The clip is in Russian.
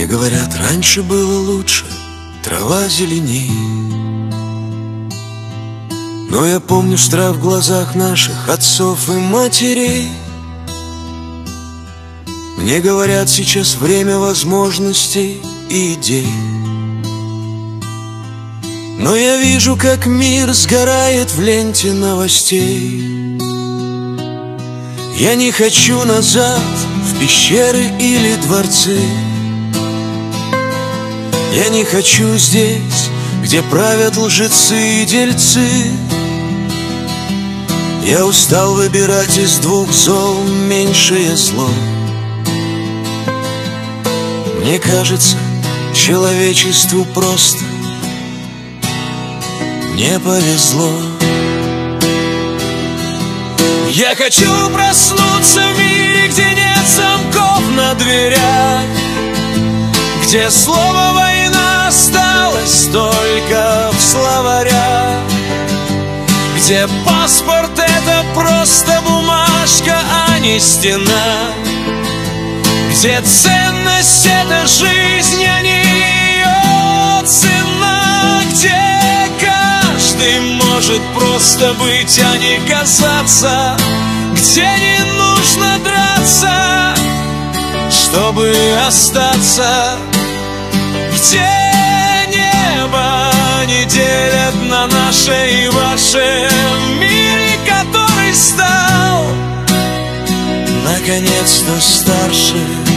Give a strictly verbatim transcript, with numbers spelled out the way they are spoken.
Мне говорят, раньше было лучше, трава зеленей. Но я помню страх в глазах наших отцов и матерей. Мне говорят, сейчас время возможностей и идей. Но я вижу, как мир сгорает в ленте новостей. Я не хочу назад в пещеры или дворцы. Я не хочу здесь, где правят лжецы и дельцы. Я устал выбирать из двух зол меньшее зло. Мне кажется, человечеству просто не повезло. Я хочу проснуться в мире, где нет замков на дверях, где слово «война» осталось только в словарях, где паспорт — это просто бумажка, а не стена, где ценность — это жизнь, а не ее цена, где каждый может просто быть, а не казаться, где не нужно драться, чтобы остаться, где небо не делят на наше и ваше, мире, который стал наконец-то старше.